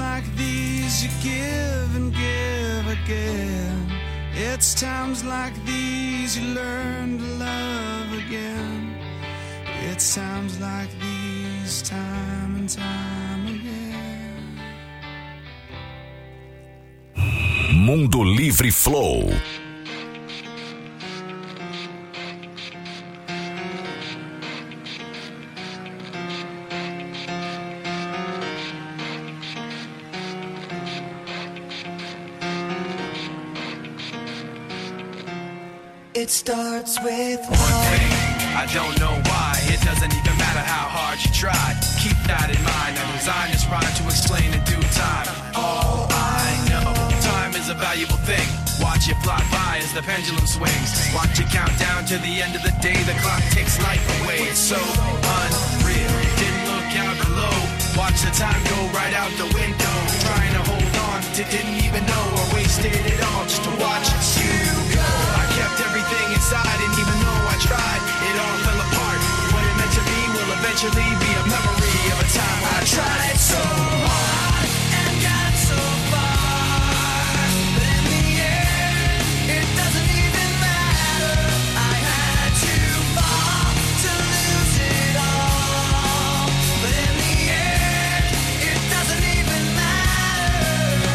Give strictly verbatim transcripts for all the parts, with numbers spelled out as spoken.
like these you give and give again. It's times like these you learn to love again. It's times like these, time and time again. Mundo Livre Flow. It starts with one thing, I don't know why. It doesn't even matter how hard you try. Keep that in mind. I designed this rhyme to explain in due time. All I know, time is a valuable thing. Watch it fly by as the pendulum swings. Watch it count down to the end of the day. The clock takes life away. It's so unreal. Didn't look out below. Watch the time go right out the window. Trying to hold on to didn't even know or wasted it all just to watch you go. I kept everything inside, and even though I tried, it all fell apart. What it meant to be will eventually be a memory of a time when I tried so hard and got so far. But in the end, it doesn't even matter. I had to fall to lose it all. But in the end, it doesn't even matter.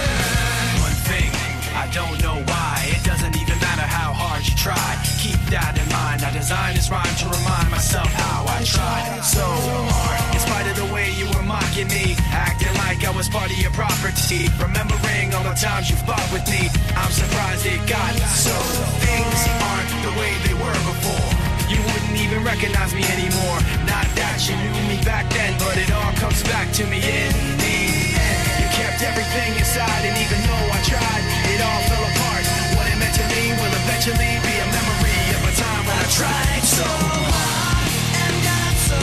One thing, I don't know why. It doesn't even matter how hard you try. Keep that in mind. I designed this rhyme to remind myself how I tried so hard. In spite of the way you were mocking me, acting like I was part of your property, remembering all the times you fought with me, I'm surprised it got so. Things aren't the way they were before. You wouldn't even recognize me anymore. Not that you knew me back then, but it all comes back to me in the end. You kept everything inside, and even though I tried, it all fell apart. What it meant to me will eventually be a memory of a time when I tried so hard and got so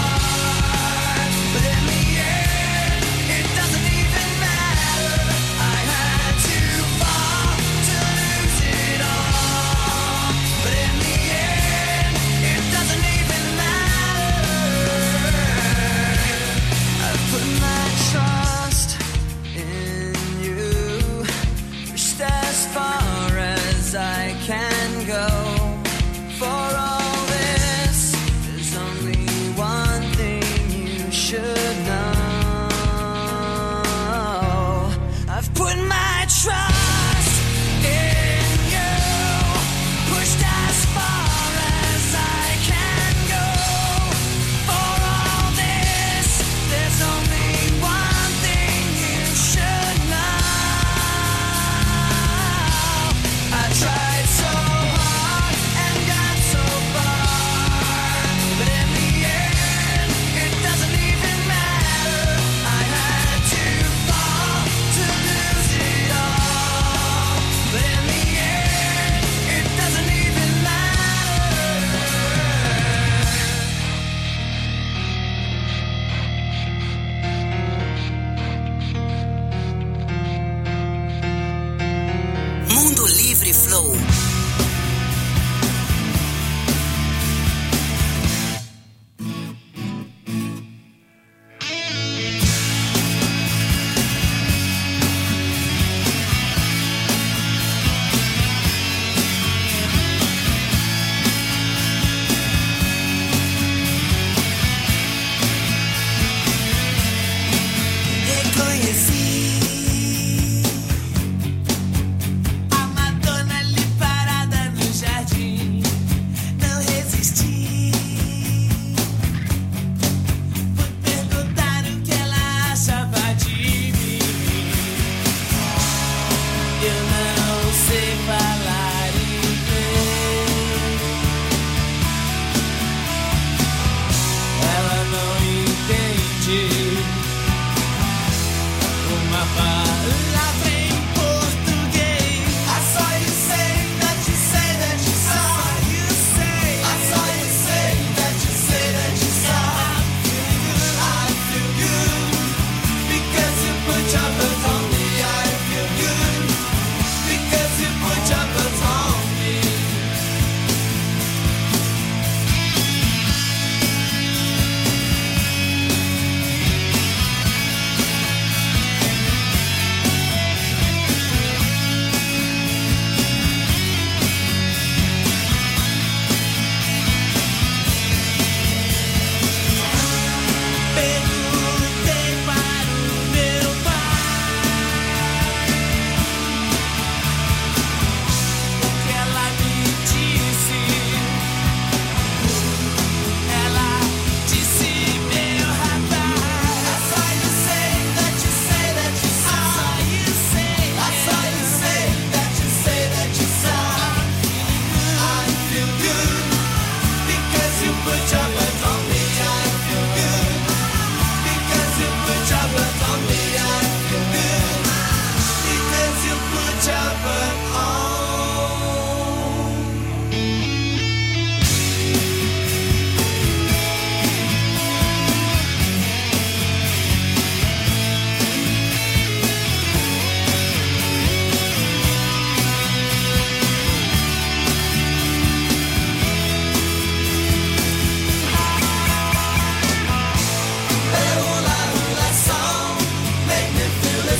far. But in the end, it doesn't even matter. I had to fall to lose it all. But in the end, it doesn't even matter. I put my trust in you, pushed as far as I can go. For all this, there's only one thing you should know. I've put my trust in you, pushed as far as I can go. For all this, there's only one thing you should know. I tried so hard and got so far, but in the end, it doesn't even matter. I had to fall to lose it all, but in the end, it doesn't even matter. Mundo Livre Flow. Reconheci a Madonna ali parada no jardim. Não resisti. Fui perguntar o que ela achava de mim. Eu não sei falar inglês. Ela não entende o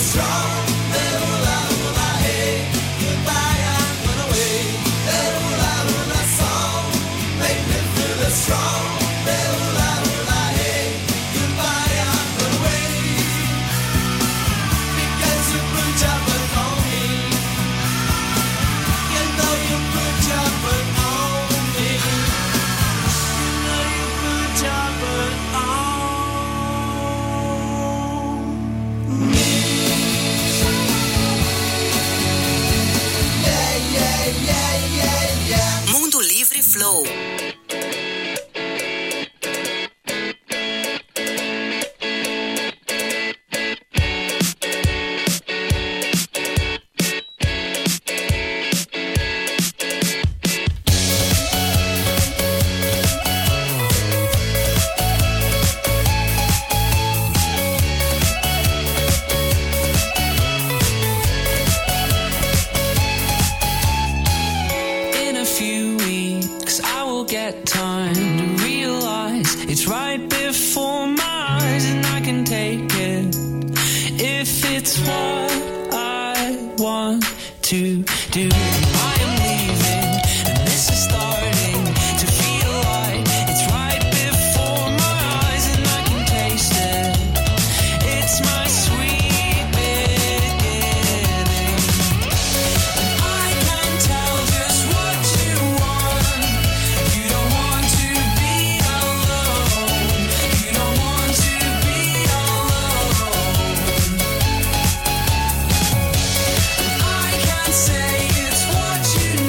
Flow. Say it's what you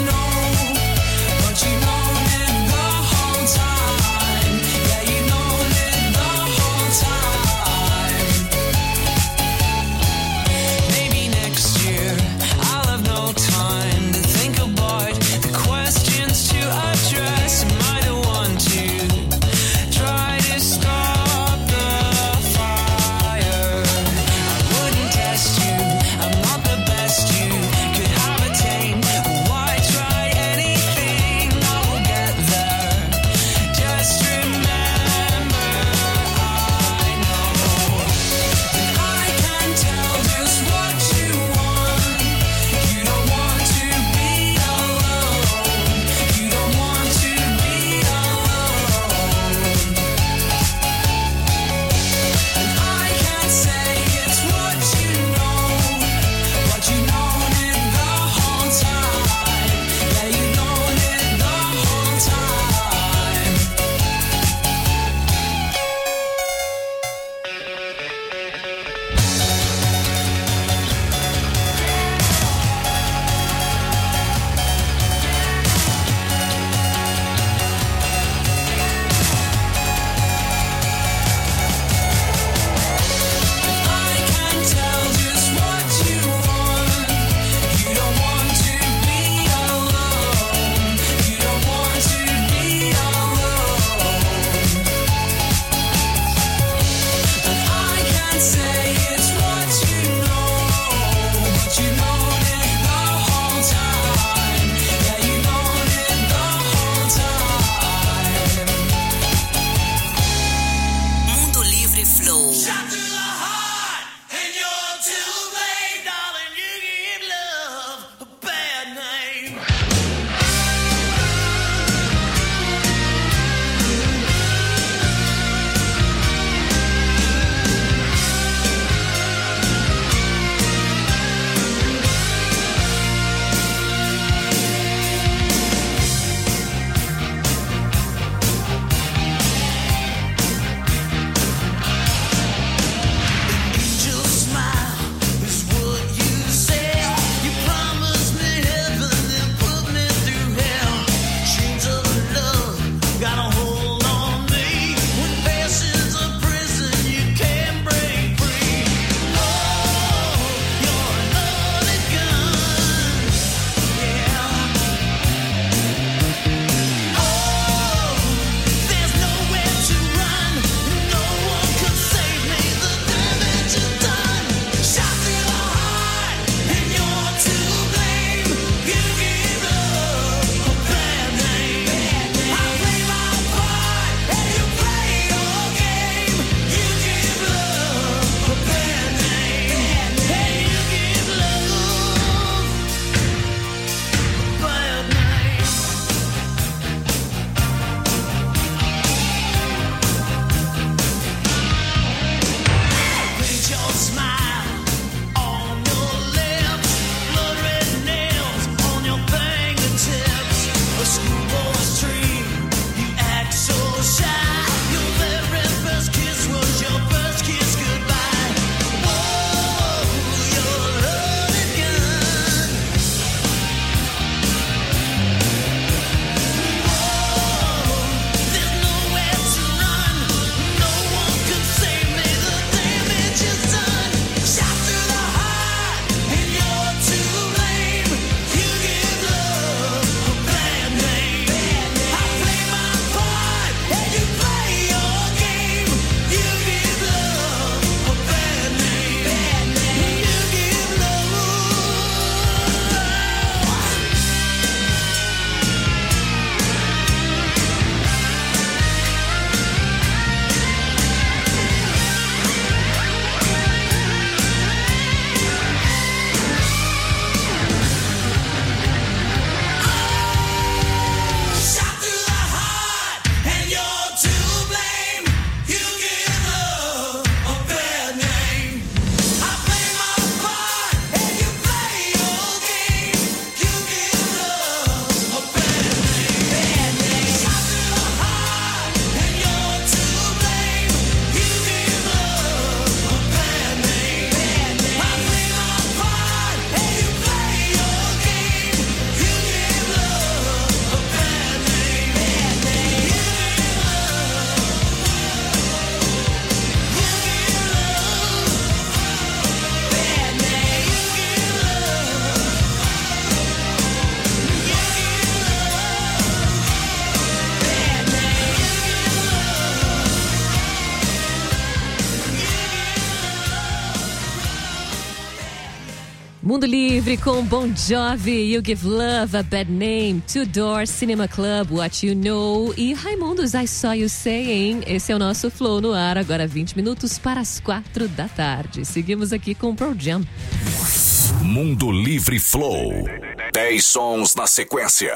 Mundo Livre com Bon Jovi, You Give Love a Bad Name, Two Door Cinema Club, What You Know e Raimundos, I Saw You Saying. Esse é o nosso Flow no ar, agora vinte minutos para as quatro da tarde. Seguimos aqui com o Pearl Jam. Mundo Livre Flow. dez sons na sequência.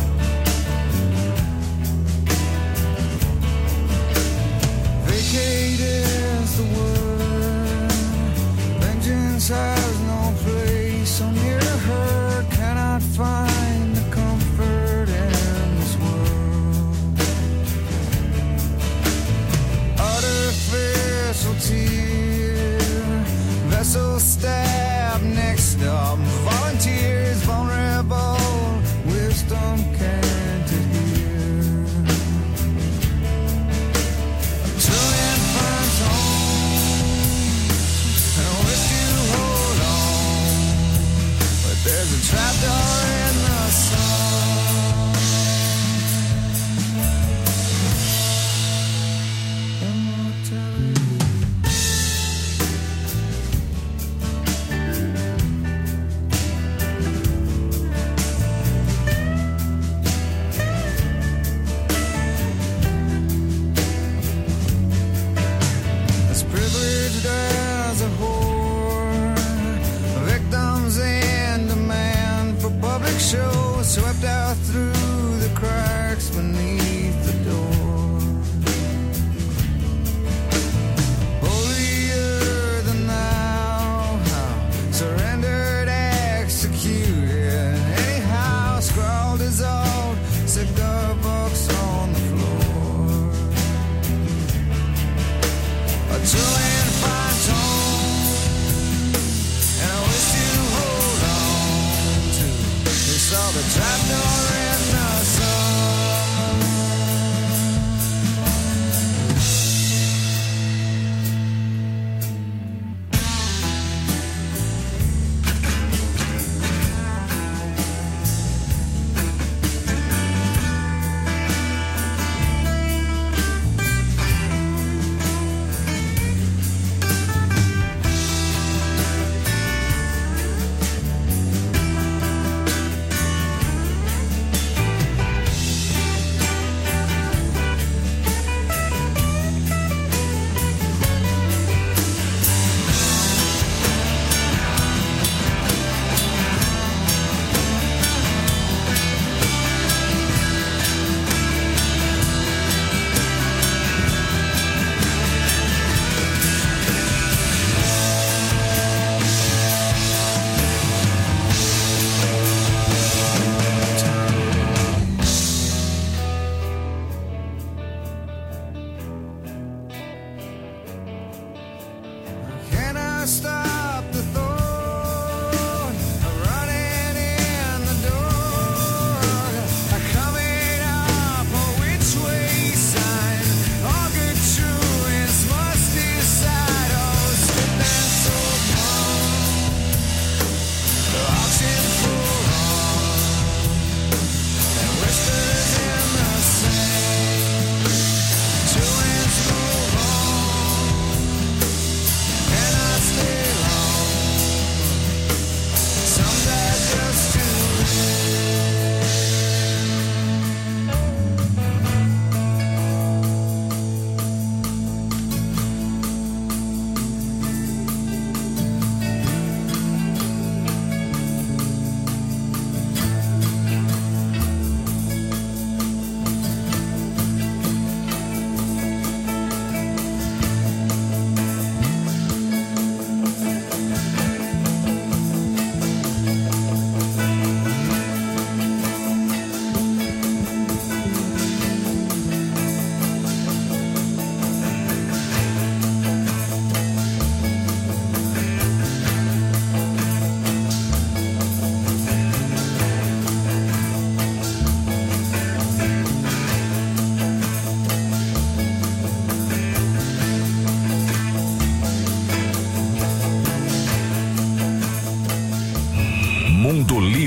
Vacation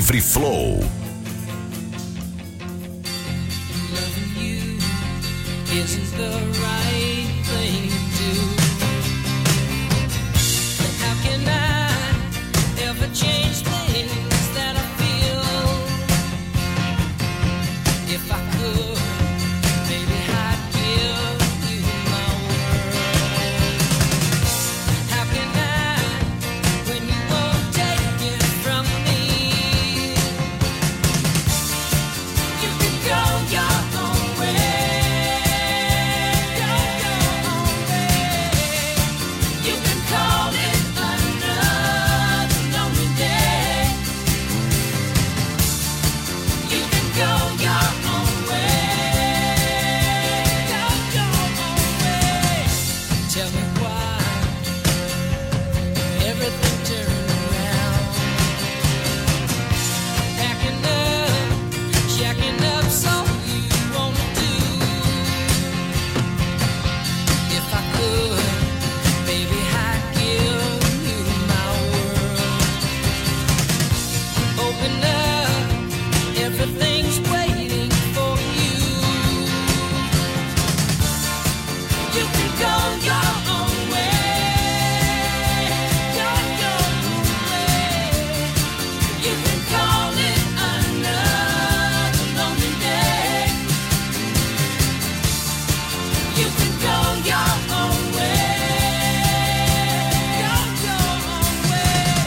Livre Flow. Loving you isn't the right thing to do. How can I ever change things that I feel? If I could, maybe I'd give you my world. How can I, when you won't take it from me? You can go your own way, go your own way. You can call it another lonely day. You can go your own way, go your own way. Tell me why everything turned around. Packing up, jacking up, so you wanna do. If I could, baby, I'd give you my world. Open up, everything's waiting for you. You can go your own way, go your own way. You can call it another lonely day. You can go your own way, go your own way.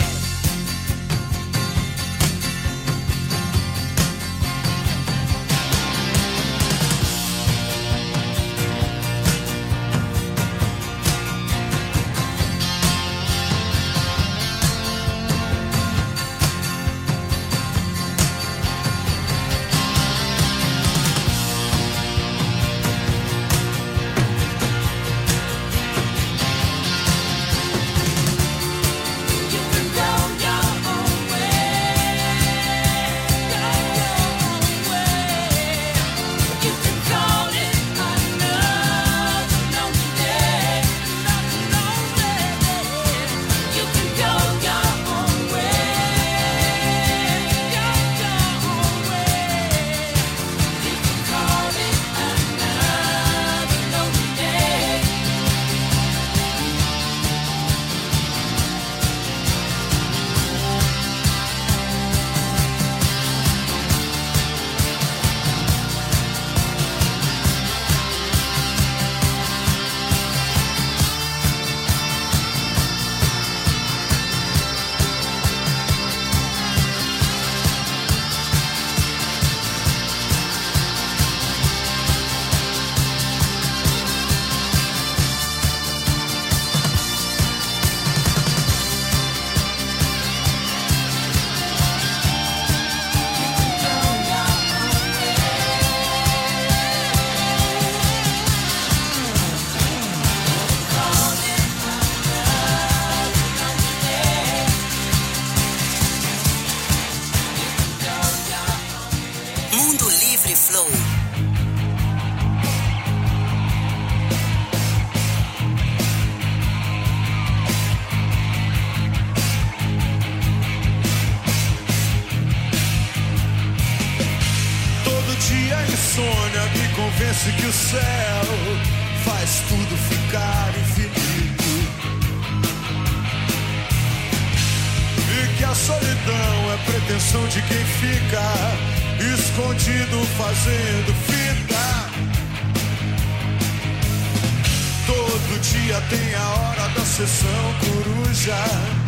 You can go your own way, go your own way. You can call it another lonely day, another lonely day. You can go your own way, go your own way. You can call it another lonely day. Mundo Livre Flow. Todo dia a insônia me convence que o céu faz tudo ficar infinito e que a solidão é pretensão de quem fica escondido fazendo fita. Todo dia tem a hora da sessão coruja.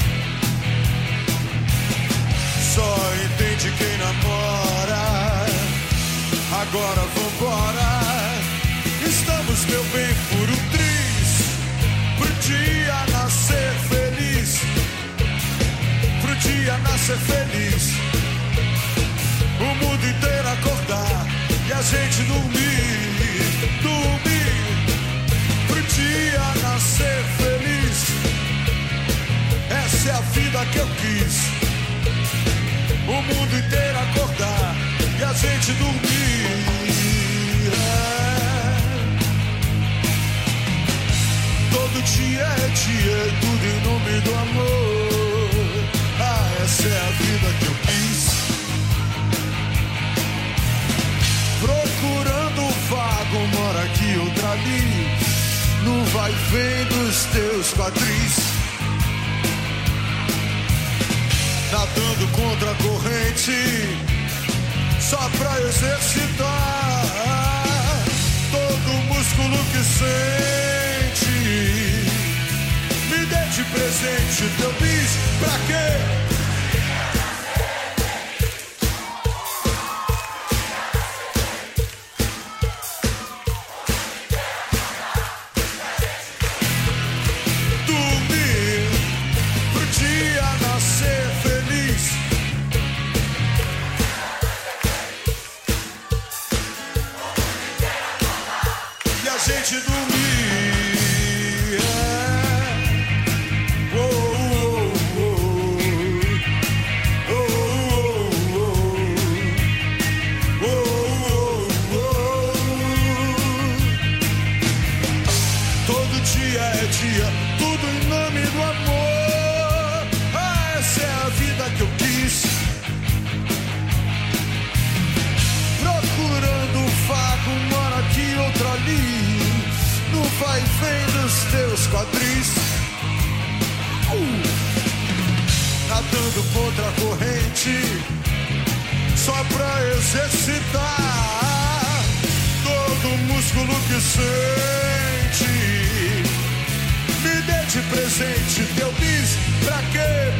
Só entende quem namora. Agora vambora. Estamos, meu bem, por um triz, pro dia nascer feliz, pro dia nascer feliz. O mundo inteiro acordar e a gente dormir, dormir, pro dia nascer feliz. Essa é a vida que eu quis. O mundo inteiro acordar e a gente dormir. É. Todo dia é dia, tudo em nome do amor. Ah, essa é a vida que eu quis. ali, no vai e vem dos teus quadris, nadando contra a corrente, só pra exercitar todo o músculo que sente. Me dê de presente teu bis, pra quê? Vai e vem dos teus quadris, uh, nadando contra a corrente, só pra exercitar todo o músculo que sente. Me dê de presente teu bis, pra quê?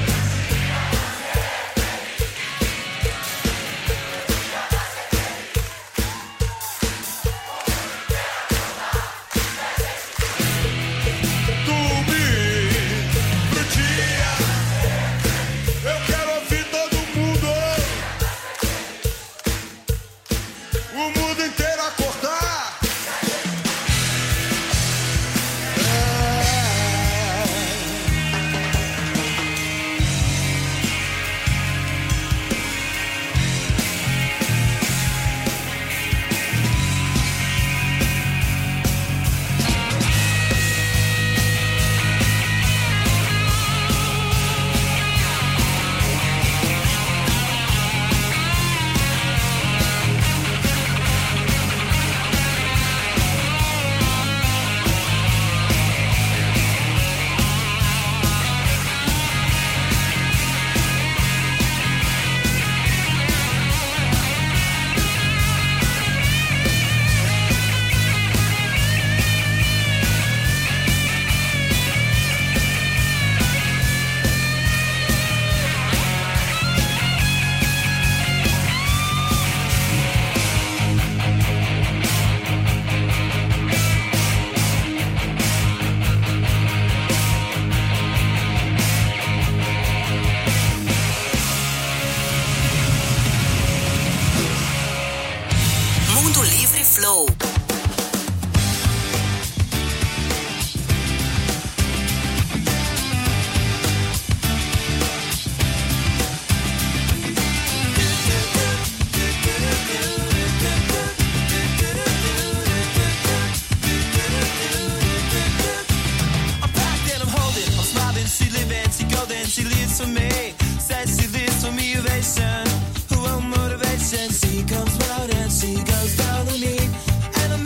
Motivation, she comes round and she goes down on me, and I'm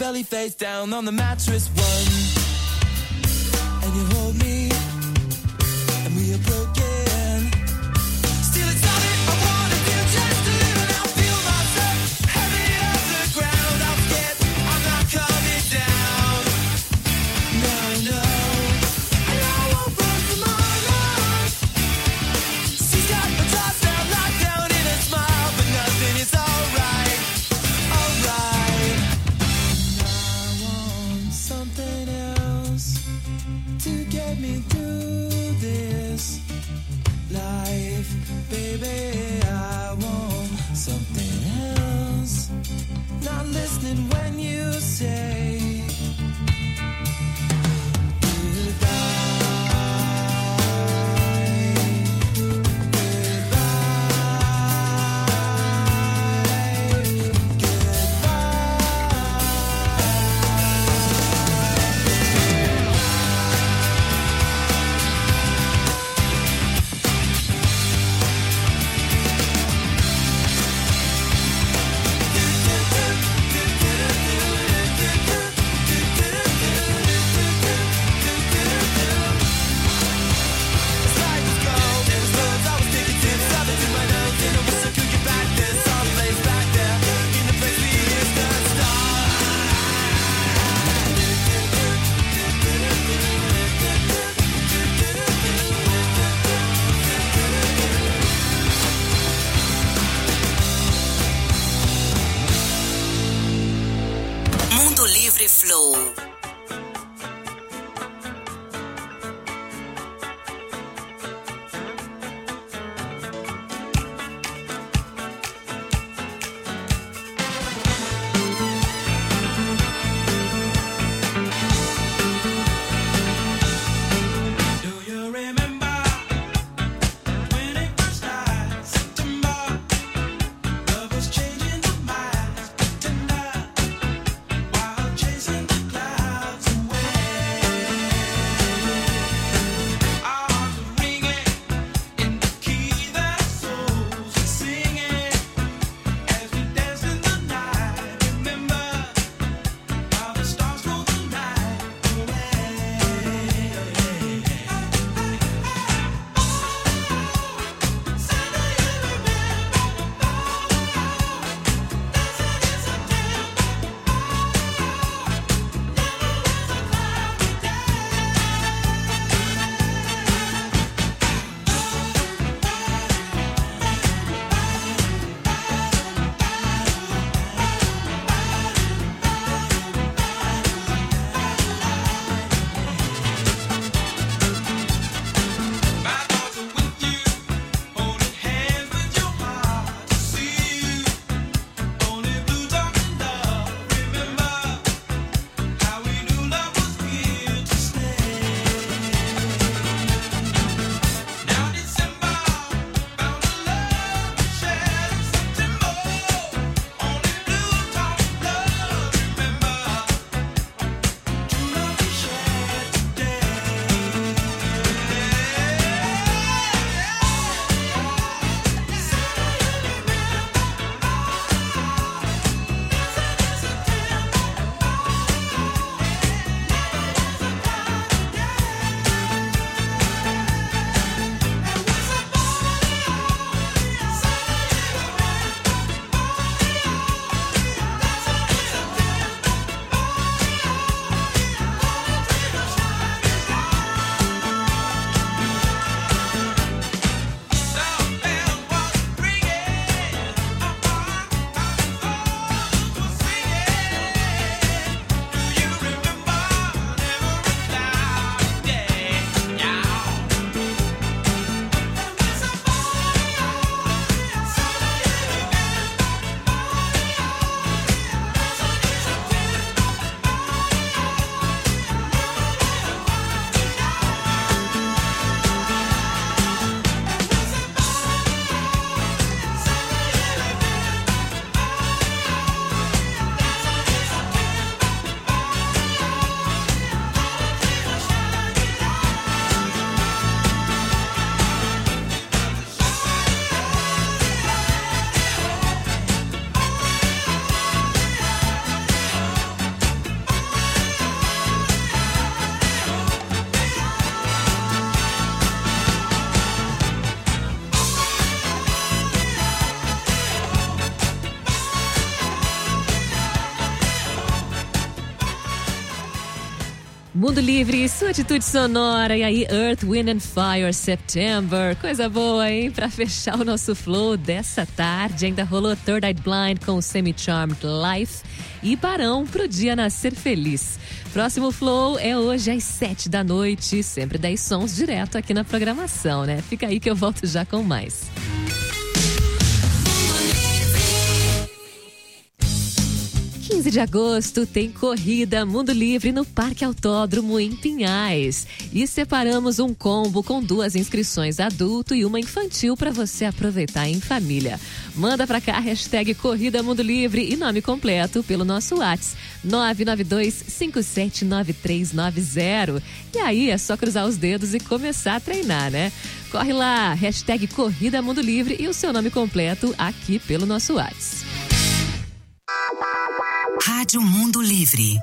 belly face down on the mattress one. And you hold me, and we are broken. Still it's all that I wanna do, just to live and I'll feel myself heavy off the ground. I'm scared I'm not coming down. No, no. And I won't run tomorrow. She's got my thoughts now locked down in a smile, but nothing is alright, alright. And I want something else to get me through this life, baby. I want something else. Not listening when you say goodbye. Mundo Livre, sua atitude sonora. E aí, Earth, Wind and Fire, September. Coisa boa, hein? Pra fechar o nosso flow dessa tarde, ainda rolou Third Eye Blind com Semi-Charmed Life e Barão pro dia nascer feliz. Próximo flow é hoje às sete da noite, sempre dez sons direto aqui na programação, né? Fica aí que eu volto já com mais. quinze de agosto tem corrida Mundo Livre no Parque Autódromo em Pinhais. E separamos um combo com duas inscrições adulto e uma infantil para você aproveitar em família. Manda pra cá a hashtag Corrida Mundo Livre e nome completo pelo nosso WhatsApp nove nove dois cinco sete nove três nove zero. E aí é só cruzar os dedos e começar a treinar, né? Corre lá, hashtag Corrida Mundo Livre e o seu nome completo aqui pelo nosso WhatsApp. Rádio Mundo Livre.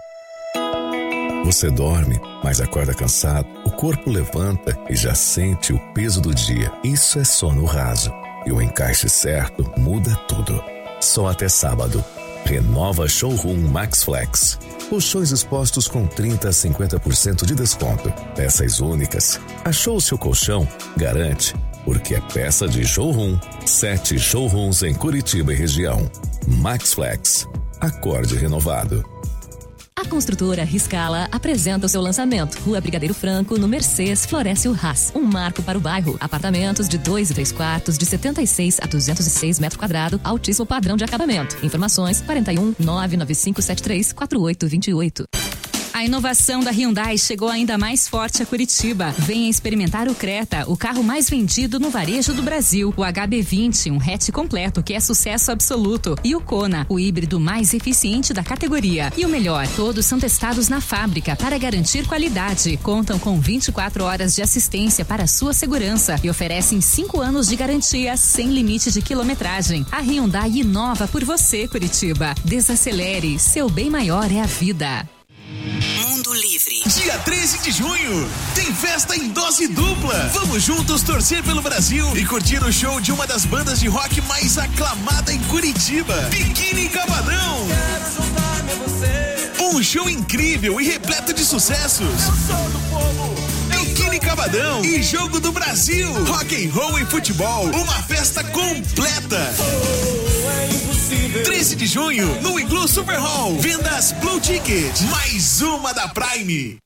Você dorme, mas acorda cansado. O corpo levanta e já sente o peso do dia. Isso é sono raso. E o encaixe certo muda tudo. Só até sábado. Renova Showroom Max Flex. Colchões expostos com trinta a cinquenta por cento de desconto. Peças únicas. Achou o seu colchão? Garante. Porque é peça de showroom. Sete showrooms em Curitiba e região. Max Flex. Acorde renovado. A construtora Riscala apresenta o seu lançamento. Rua Brigadeiro Franco, no Mercês Floresce o Haas. Um marco para o bairro. Apartamentos de dois e três quartos, de setenta e seis a duzentos e seis metros quadrados, altíssimo padrão de acabamento. Informações quarenta e um, nove nove cinco sete três, quatro oito dois oito. A inovação da Hyundai chegou ainda mais forte a Curitiba. Venha experimentar o Creta, o carro mais vendido no varejo do Brasil. O H B vinte, um hatch completo que é sucesso absoluto. E o Kona, o híbrido mais eficiente da categoria. E o melhor, todos são testados na fábrica para garantir qualidade. Contam com vinte e quatro horas de assistência para sua segurança e oferecem cinco anos de garantia sem limite de quilometragem. A Hyundai inova por você, Curitiba. Desacelere, seu bem maior é a vida. Mundo Livre. Dia treze de junho, tem festa em dose dupla. Vamos juntos torcer pelo Brasil e curtir o show de uma das bandas de rock mais aclamada em Curitiba, Biquíni Cavadão. Quero juntar-me a você. Um show incrível e repleto de sucessos. Eu sou do povo. Biquíni Cavadão e Jogo do Brasil. Rock and roll e futebol. Uma festa completa. Oh, é impossível. treze de junho, no Iglu Super Hall. Vendas Blue Ticket. Mais uma da Prime.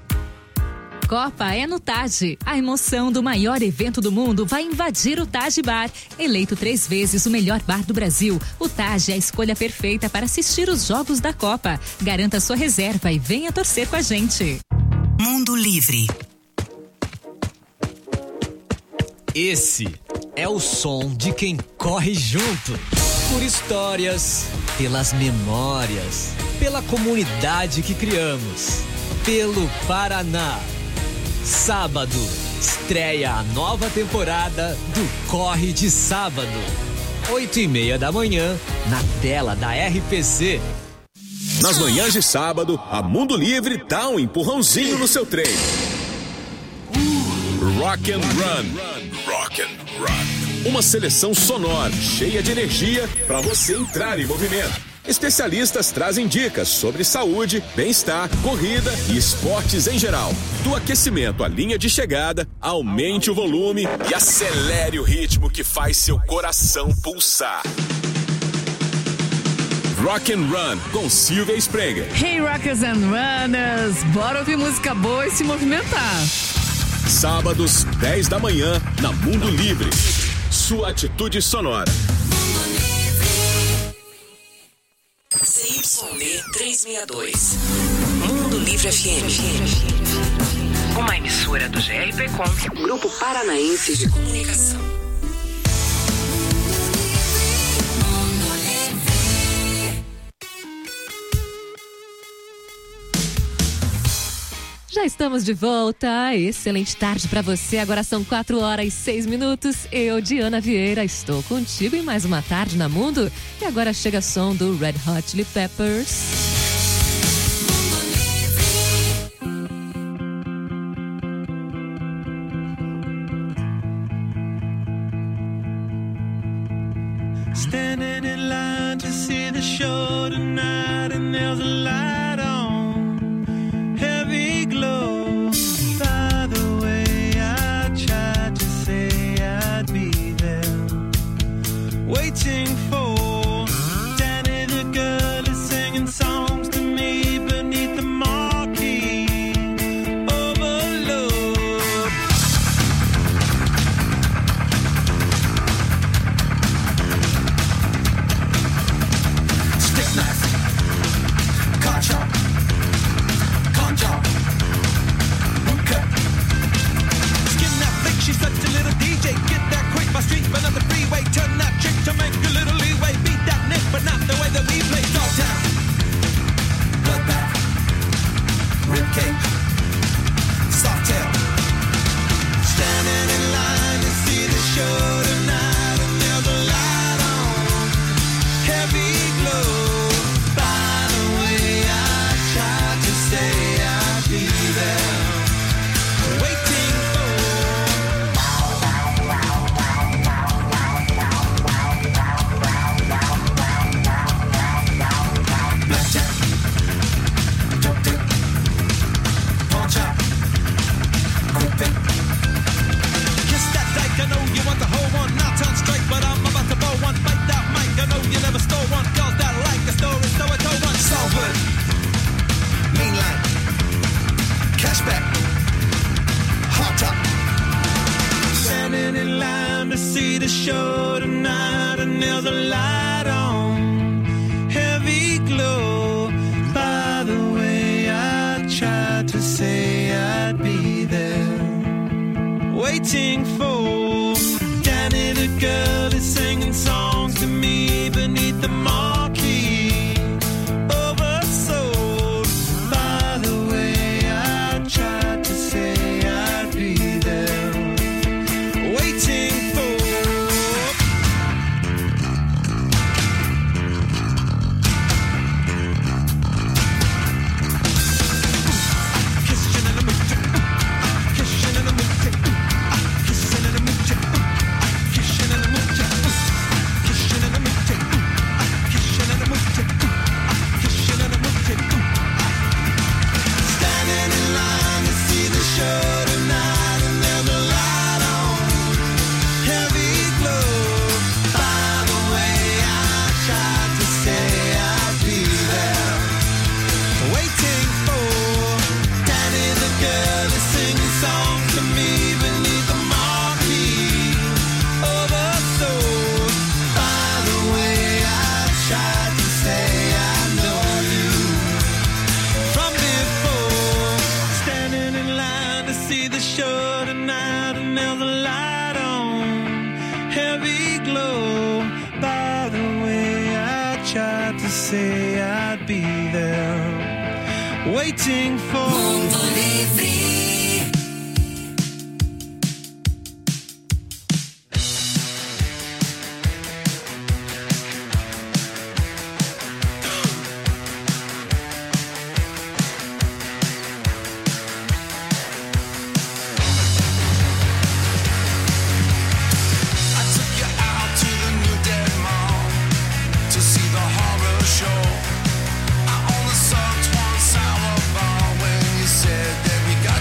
Copa é no Taj. A emoção do maior evento do mundo vai invadir o Taj Bar. Eleito três vezes o melhor bar do Brasil, o Taj é a escolha perfeita para assistir os jogos da Copa. Garanta sua reserva e venha torcer com a gente. Mundo Livre. Esse é o som de quem corre junto. Por histórias, pelas memórias, pela comunidade que criamos, pelo Paraná. Sábado, estreia a nova temporada do Corre de Sábado. Oito e meia da manhã, na tela da R P C. Nas manhãs de sábado, a Mundo Livre dá um empurrãozinho no seu treino. Rock and Run. Rock and Run. Uma seleção sonora, cheia de energia, para você entrar em movimento. Especialistas trazem dicas sobre saúde, bem-estar, corrida e esportes em geral. Do aquecimento à linha de chegada, aumente o volume e acelere o ritmo que faz seu coração pulsar. Rock and Run com Silvia Sprenger. Hey Rockers and Runners, bora ouvir música boa e se movimentar. Sábados, dez da manhã, na Mundo Livre. Sua atitude sonora. C Y B trezentos e sessenta e dois. Mundo Livre F M. Uma emissora do G R P Com, Grupo Paranaense de Comunicação. Já estamos de volta. Excelente tarde para você. Agora são quatro horas e seis minutos. Eu, Diana Vieira, estou contigo em mais uma tarde na Mundo. E agora chega som do Red Hot Chili Peppers. Standing in line to see the show tonight, and there's a light on, heavy glow. show tonight, and there's a light on, heavy glow. By the way, I tried to say I'd be there, waiting for Danny the girl is singing songs to me beneath the marquee. Oversold. By the way, I tried to say I'd be there, waiting for. Say I'd be there, waiting for. Mundo Livre. Show. I only saw one sour bar when you said that we got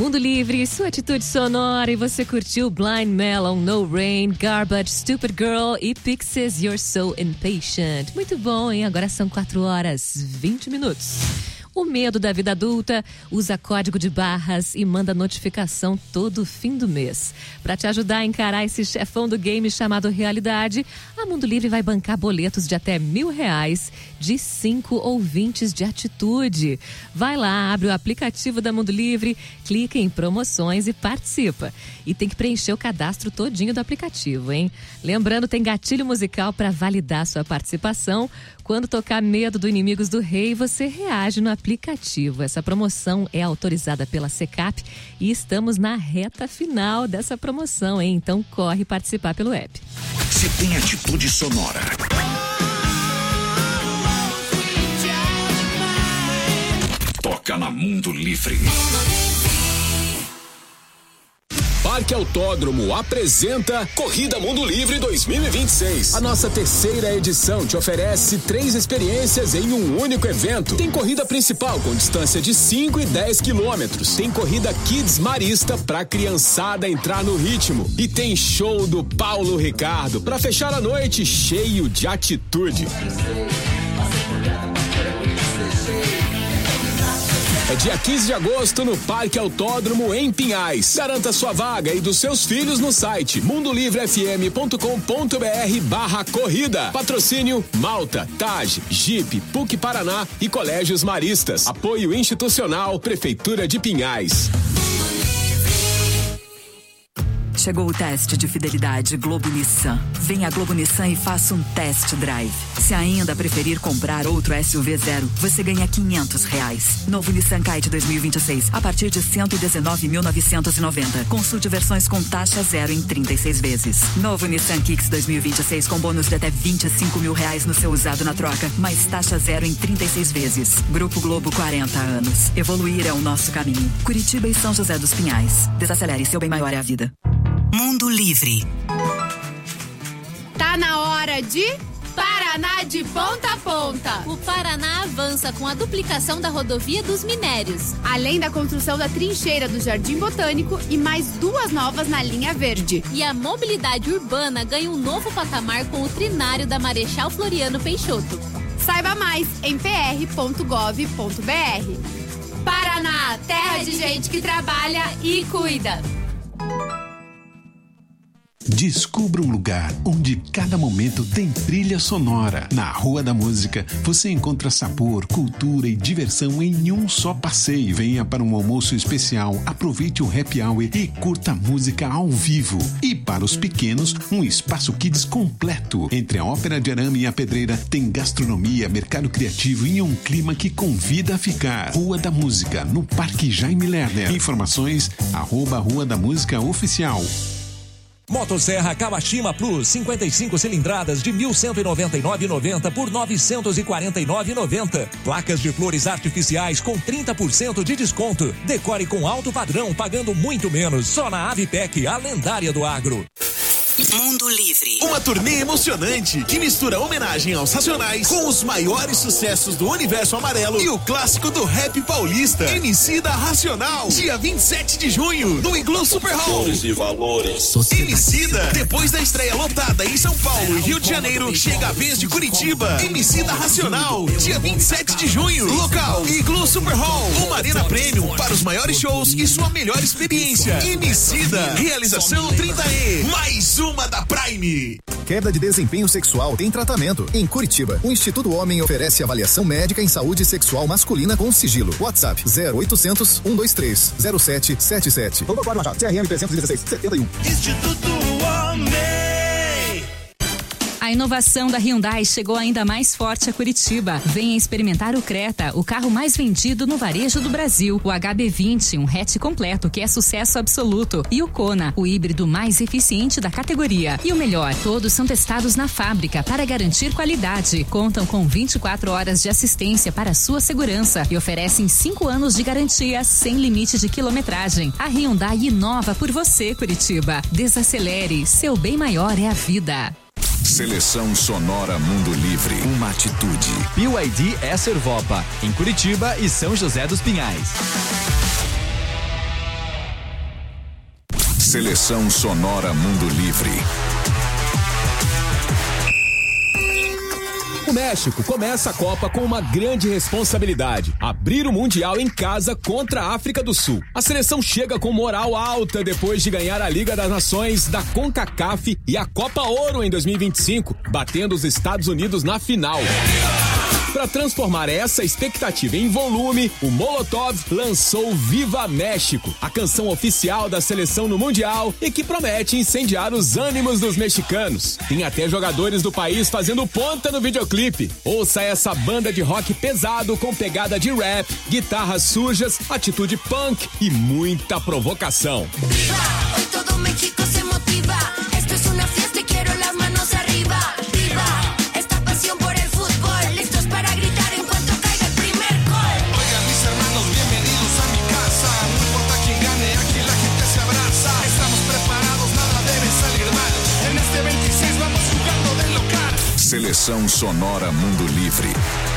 Mundo Livre, sua atitude sonora, e você curtiu Blind Melon, No Rain, Garbage, Stupid Girl e Pixies, You're So Impatient. Muito bom, hein? Agora são quatro horas e vinte minutos. O medo da vida adulta, usa código de barras e manda notificação todo fim do mês. Para te ajudar a encarar esse chefão do game chamado realidade, a Mundo Livre vai bancar boletos de até mil reais de cinco ouvintes de atitude. Vai lá, abre o aplicativo da Mundo Livre, clica em promoções e participa. E tem que preencher o cadastro todinho do aplicativo, hein? Lembrando, tem gatilho musical para validar sua participação. Quando tocar Medo do Inimigos do Rei, você reage no aplicativo. Essa promoção é autorizada pela Secap e estamos na reta final dessa promoção, hein? Então corre participar pelo app. Se tem atitude sonora, toca na Mundo Livre. Parque Autódromo apresenta Corrida Mundo Livre dois mil e vinte e seis. A nossa terceira edição te oferece três experiências em um único evento. Tem corrida principal com distância de cinco e dez quilômetros. Tem corrida Kids Marista pra criançada entrar no ritmo. E tem show do Paulo Ricardo pra fechar a noite cheio de atitude. É dia quinze de agosto no Parque Autódromo em Pinhais. Garanta sua vaga e dos seus filhos no site mundolivrefm.com.br barra corrida. Patrocínio Malta, Taj, Jeep, P U C Paraná e Colégios Maristas. Apoio institucional Prefeitura de Pinhais. Chegou o teste de fidelidade Globo Nissan. Venha a Globo Nissan e faça um test drive. Se ainda preferir comprar outro S U V zero, você ganha quinhentos reais. Novo Nissan Kite dois mil e vinte e seis, a partir de cento e dezenove mil novecentos e noventa. Consulte versões com taxa zero em trinta e seis vezes. Novo Nissan Kicks dois mil e vinte e seis com bônus de até vinte e cinco mil reais no seu usado na troca, mais taxa zero em trinta e seis vezes. Grupo Globo, quarenta anos. Evoluir é o nosso caminho. Curitiba e São José dos Pinhais. Desacelere, seu bem maior é a vida. Mundo Livre. Tá na hora de Paraná de ponta a ponta. O Paraná avança com a duplicação da rodovia dos Minérios, além da construção da trincheira do Jardim Botânico e mais duas novas na linha verde. E a mobilidade urbana ganha um novo patamar com o trinário da Marechal Floriano Peixoto. Saiba mais em p r ponto gov ponto b r. Paraná, terra de gente que trabalha e cuida. Descubra um lugar onde cada momento tem trilha sonora. Na Rua da Música, você encontra sabor, cultura e diversão em um só passeio. Venha para um almoço especial, aproveite o happy hour e curta música ao vivo. E para os pequenos, um espaço kids completo. Entre a Ópera de Arame e a Pedreira, tem gastronomia, mercado criativo e um clima que convida a ficar. Rua da Música, no Parque Jaime Lerner. Informações, arroba Rua da Música Oficial. Motosserra Kawashima Plus, cinquenta e cinco cilindradas de mil cento e noventa e nove reais e noventa centavos por novecentos e quarenta e nove reais e noventa centavos. Placas de flores artificiais com trinta por cento de desconto. Decore com alto padrão, pagando muito menos. Só na Avipec, a lendária do agro. Mundo Livre. Uma turnê emocionante que mistura homenagem aos Racionais com os maiores sucessos do universo amarelo e o clássico do rap paulista. Emicida Racional, dia vinte e sete de junho, no Iglu Super Hall. Valores e valores. Emicida, depois da estreia lotada em São Paulo e Rio de Janeiro, chega a vez de Curitiba. Emicida Racional, dia vinte e sete de junho, local Iglu Super Hall, uma arena premium para os maiores shows e sua melhor experiência. Emicida, realização trinta E, mais um uma da Prime. Queda de desempenho sexual tem tratamento. Em Curitiba, o Instituto Homem oferece avaliação médica em saúde sexual masculina com sigilo. WhatsApp zero oitocentos, cento e vinte e três, zero sete sete sete. C R M trezentos e dezesseis, setenta e um. Instituto Homem. A inovação da Hyundai chegou ainda mais forte a Curitiba. Venha experimentar o Creta, o carro mais vendido no varejo do Brasil. O H B vinte, um hatch completo que é sucesso absoluto. E o Kona, o híbrido mais eficiente da categoria. E o melhor, todos são testados na fábrica para garantir qualidade. Contam com vinte e quatro horas de assistência para sua segurança e oferecem cinco anos de garantia sem limite de quilometragem. A Hyundai inova por você, Curitiba. Desacelere, seu bem maior é a vida. Seleção Sonora Mundo Livre. Uma atitude. B Y D é Servopa, em Curitiba e São José dos Pinhais. Seleção Sonora Mundo Livre. O México começa a Copa com uma grande responsabilidade: abrir o Mundial em casa contra a África do Sul. A seleção chega com moral alta depois de ganhar a Liga das Nações da CONCACAF e a Copa Ouro em dois mil e vinte e cinco, batendo os Estados Unidos na final. Para transformar essa expectativa em volume, o Molotov lançou Viva México, a canção oficial da seleção no Mundial e que promete incendiar os ânimos dos mexicanos. Tem até jogadores do país fazendo ponta no videoclipe. Ouça essa banda de rock pesado com pegada de rap, guitarras sujas, atitude punk e muita provocação. Viva, hoy todo México se motiva. Esto es una fiesta y quiero las manos arriba. Viva, esta pasión por el fútbol. Listos para gritar en cuanto caiga el primer gol. Oigan, mis hermanos, bienvenidos a mi casa. No importa quién gane, aquí la gente se abraza. Estamos preparados, nada debe salir mal. En este veintiséis vamos jugando de local. Seleção Sonora Mundo Livre.